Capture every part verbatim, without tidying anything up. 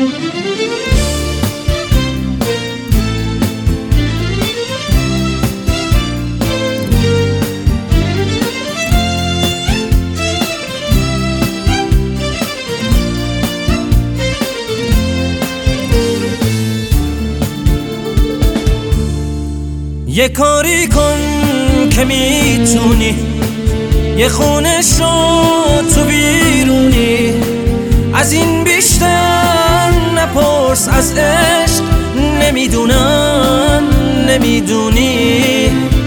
یه کاری کن که میتونی، یه خونه شو تو بیرونی، از این بیشتر نپرس از عشق، نمیدونم نمیدونی.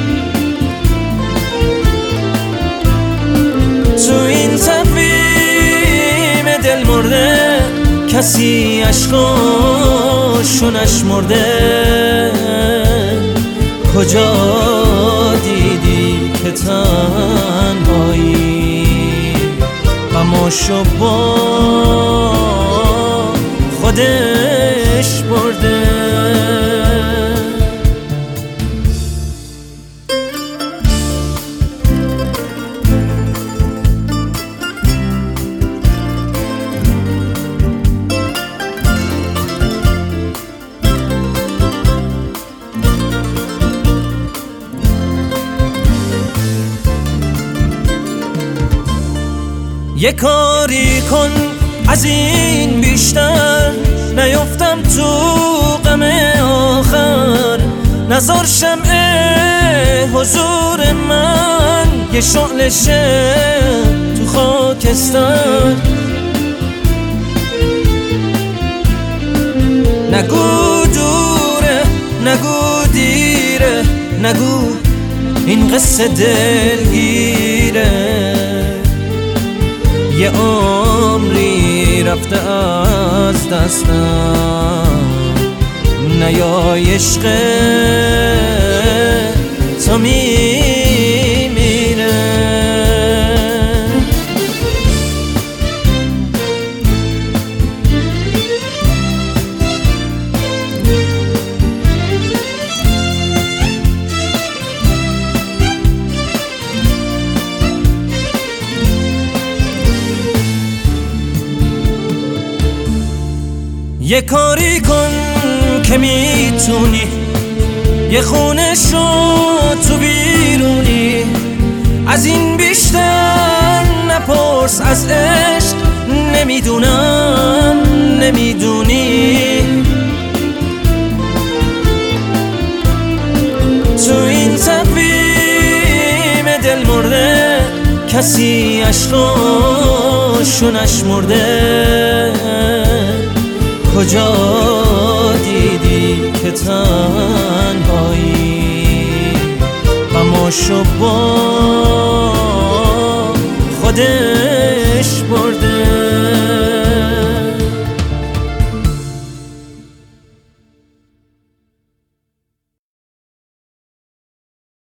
تو این تفهیم دل مرده کسی عشقاشو نشمرده. کجا دیدی که تنهایی غماشو با خودش برده؟ یه کاری کن از این بیشتر نیفتم تو غم آخر، نذار شمع حضور من یه شعله شه تو خاکستر. نگو دوره نگو دیره، نگو این قصه دلگیره. یه عمری رفته از دستم، نیای عشق تو میمیره. یه کاری کن که میتونی، یه خونه شو تو بیرونی، از این بیشتر نپرس از عشق، نمیدونم نمیدونی. تو این تفهیم دل مرده کسی عشقاشو نشمرده. کجا دیدی که تنهایی غماشو با خودت